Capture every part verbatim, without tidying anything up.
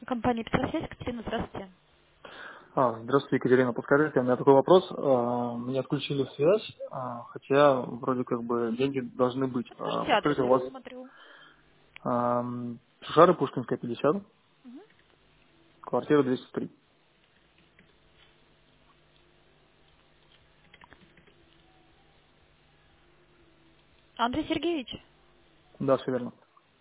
Компания «Петросвязь», Катерина, здравствуйте. А, здравствуйте, Екатерина. Подскажите, у меня такой вопрос. А, Мне отключили связь, а, хотя вроде как бы деньги должны быть. А, Подскажите адрес, Подскажите, у я вас посмотрю. ам, Шушары, Пушкинская, пятьдесят, Мгм. квартира двести три. Андрей Сергеевич, Да, все верно.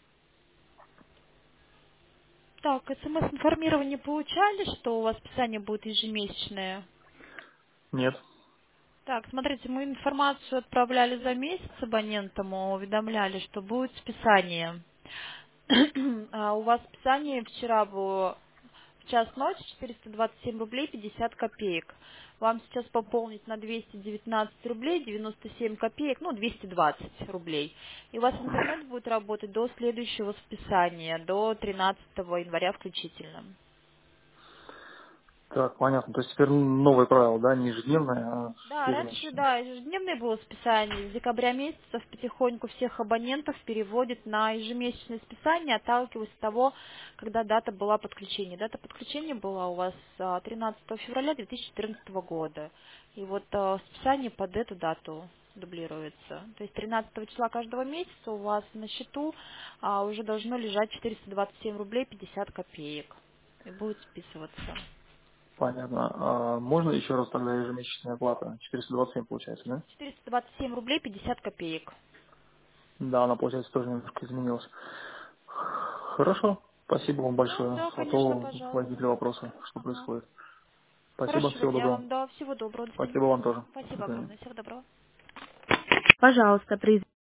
так, смс-информирование получали, что у вас списание будет ежемесячное? Нет. Так, смотрите, мы информацию отправляли за месяц абонентам, уведомляли, что будет списание. А у вас списание вчера было в час ночи четыреста двадцать семь рублей пятьдесят копеек. Вам сейчас пополнить на двести девятнадцать рублей девяносто семь копеек, ну двести двадцать рублей. И у вас интернет будет работать до следующего списания, до тринадцатого января включительно. Так, понятно. То есть теперь новые правила, да, не ежедневные, а Да, раньше, ежемесячные. да, ежедневное было списание. С декабря месяца потихоньку всех абонентов переводит на ежемесячное списание, отталкиваясь от того, когда дата была подключения. Дата подключения была у вас а, тринадцатого февраля две тысячи четырнадцатого года. И вот а, списание под эту дату дублируется. То есть тринадцатого числа каждого месяца у вас на счету а, уже должно лежать четыреста двадцать семь рублей пятьдесят копеек. И будет списываться. Понятно. А можно еще раз тогда ежемесячная оплата? четыреста двадцать семь получается, да? четыреста двадцать семь рублей пятьдесят копеек. Да, она, получается, тоже немножко изменилась. Хорошо. Спасибо вам Да, большое. да, А конечно, то возникли пожалуйста. вопросы, что Ага. происходит. Спасибо, Хорошего всего дня доброго. вам, да, всего доброго, до свидания. Спасибо вам тоже. До Спасибо свидания. огромное, всего доброго. Пожалуйста, при